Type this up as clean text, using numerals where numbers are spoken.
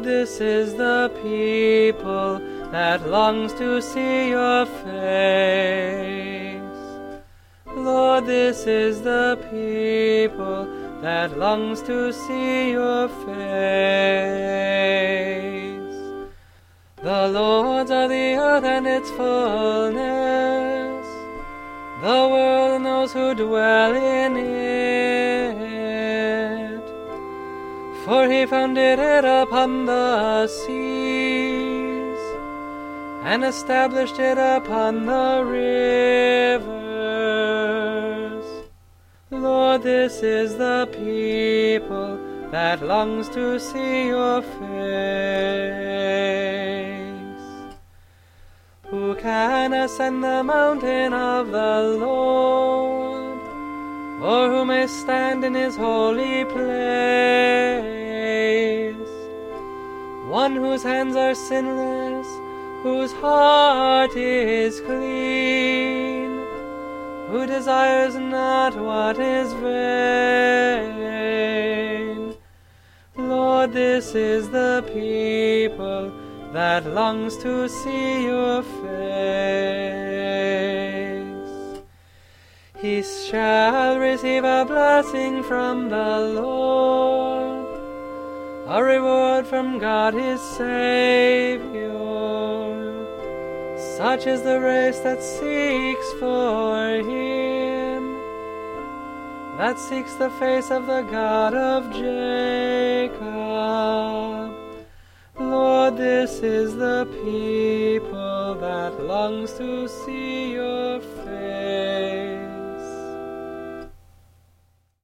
this is the people that longs to see your face. Lord, this is the people that longs to see your face. The Lord's are the earth and its fullness, the world and those who dwell in it. For he founded it upon the seas, and established it upon the rivers. Lord, this is the people that longs to see your face. Who can ascend the mountain of the Lord, or who may stand in his holy place? One whose hands are sinless, whose heart is clean, who desires not what is vain. Lord, this is the people that longs to see your face. He shall receive a blessing from the Lord, a reward from God his Savior. Such is the race that seeks for him, that seeks the face of the God of Jacob. Lord, this is the people that longs to see your face.